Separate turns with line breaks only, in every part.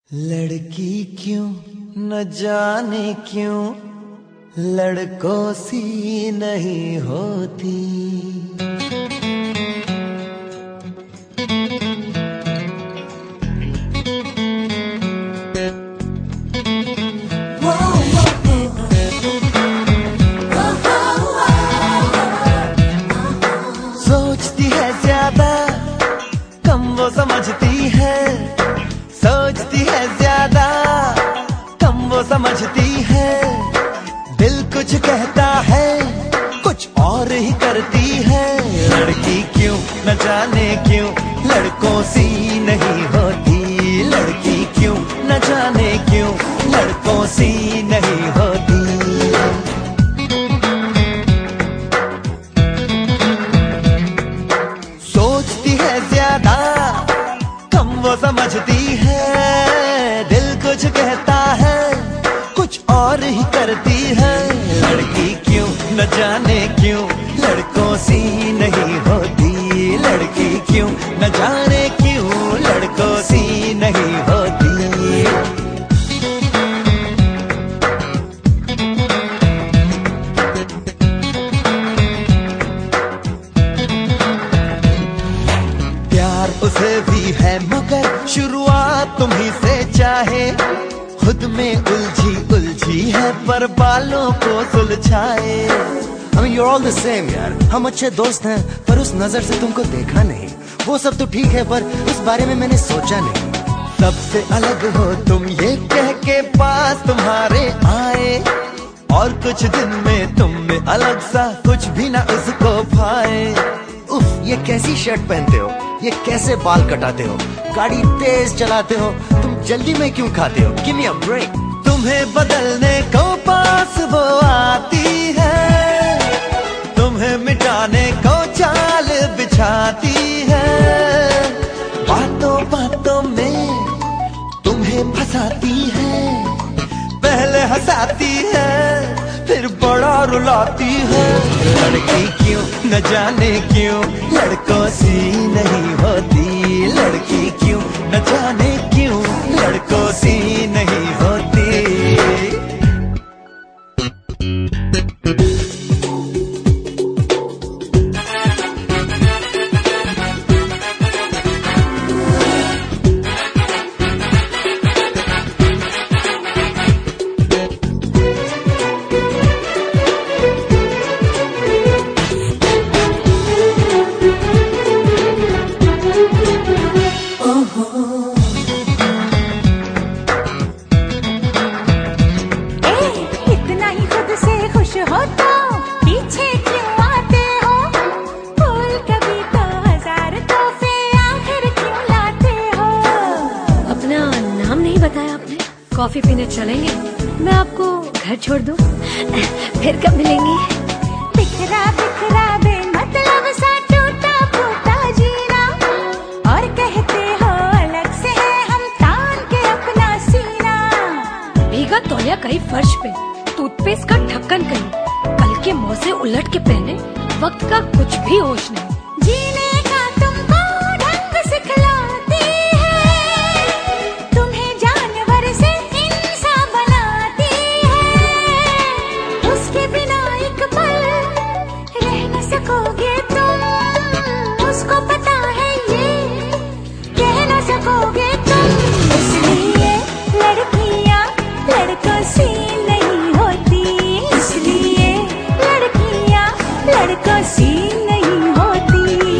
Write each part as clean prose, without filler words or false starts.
लड़की क्यों न जाने क्यों लड़कों सी नहीं होती। सोचती है ज्यादा कम वो समझती है, सोचती है ज्यादा कम वो समझती है। दिल कुछ कहता है कुछ और ही करती है। लड़की क्यों न जाने क्यों लड़कों सी नहीं होती। लड़की क्यों न जाने क्यों लड़कों सी नहीं होती। सोचती है ज्यादा कम वो समझती है। दिल कुछ कहता है कुछ और ही करती है। लड़की क्यों न जाने क्यों लड़कों सी नहीं होती। लड़की क्यों न जाने क्यों लड़कों सी नहीं होती। प्यार उसे भी है मगर शुरुआत तुम्ही से चाहे। खुद में उलझी उलझी है पर बालों को सुलझाए।
I mean, you're all the same यार। हम अच्छे दोस्त हैं पर उस नजर से तुमको देखा नहीं। वो सब तो ठीक है पर उस बारे में मैंने सोचा नहीं।
सबसे अलग हो तुम ये कह के पास तुम्हारे आए, और कुछ दिन में तुम में अलग सा कुछ भी ना उसको पाए।
उफ, ये कैसी शर्ट पहनते हो, ये कैसे बाल कटाते हो, गाड़ी तेज चलाते हो, तुम जल्दी में क्यों खाते हो? Give me a break।
तुम्हें बदलने को पास वो आती है, तुम्हें मिटाने को चाल बिछाती है। बातों बातों में तुम्हें फंसाती है, पहले हंसाती है फिर बड़ा रुलाती है। लड़की क्यों न जाने क्यों लड़कों सी नहीं होती। लड़की क्यों न जाने क्यों लड़कों सी नहीं होती।
कॉफी पीने चलेंगे? मैं आपको घर छोड़ दूं? फिर कब मिलेंगे?
बिखरा बिखरा बेमतलब सा टूटा फूटा जीना, और कहते हो अलग से है हम तान के अपना सीना।
भीगा तौलिया कहीं फर्श पे, टूथपेस्ट का ढक्कन कहीं, कल के मुंह से उलट के पहने, वक्त का कुछ भी होश नहीं।
जीने का तुमको ढंग सिखलाती है, तुम्हें जानवर से इंसान बनाती है। उसके बिना एक पल रह न सकोगे तुम, उसको पता है ये कह न सकोगे तुम। इसलिए लड़कियां लड़कों सी नहीं होती। इसलिए लड़कियां लड़कों सी नहीं होती।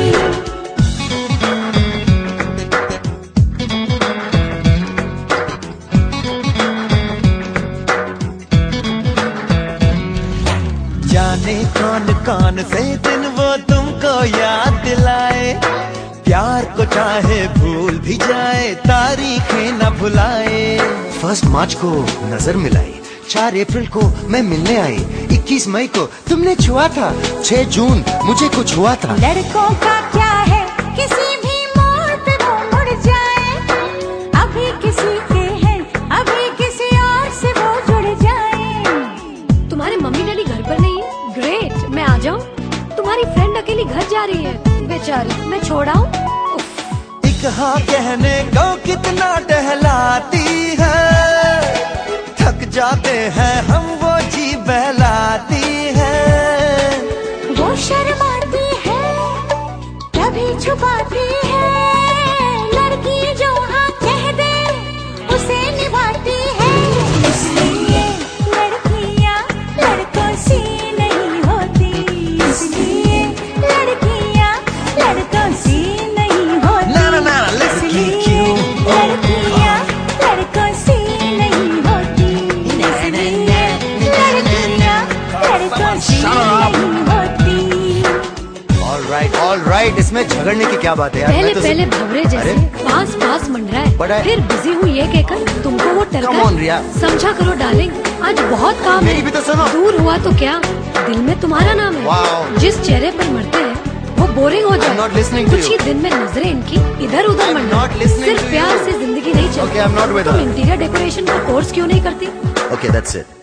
जाने कौन कौन से दिन वो तुमको याद दिलाए। प्यार को चाहे भूल भी जाए, तारीखें न भुलाए।
1 मार्च को नजर मिलाई, 4 अप्रैल को मैं मिलने आई, 21 मई को तुमने छुआ था, 6 जून मुझे कुछ हुआ था।
लड़कों का क्या है किसी भी मोड़ पे वो मुड़ जाए। अभी किसी के हैं अभी किसी और से वो जुड़ जाए।
तुम्हारे मम्मी डैडी घर पर नहीं है? ग्रेट, मैं आ जाऊं? तुम्हारी फ्रेंड अकेली घर जा रही है, बेचारी, मैं छोड़ आऊं?
एक हाँ कहने को कितना टहलाती
इसमें झगड़ने की क्या बात है यार?
पहले
मैं तो
पहले भवरे जैसे पास पास मंडरा
बड़ा
है,
है।
फिर बिजी हूँ ये कहकर तुमको वो टरका
Come on, रिया।
समझा करो डार्लिंग, आज बहुत काम
मेरी
है।
भी तो सुनो।
दूर हुआ तो क्या, दिल में तुम्हारा नाम है।
Wow।
जिस चेहरे पर मरते हैं वो बोरिंग हो जाए।
not listening to
कुछ
you।
ही दिन में नजरें इनकी इधर उधर
I'm
मंडरा।
not listening
सिर्फ
to
प्यार
you।
से जिंदगी नहीं चलती।
Okay, I'm not with
तुम
her।
इंटीरियर डेकोरेशन का कोर्स क्यों नहीं करती?
Okay, that's it.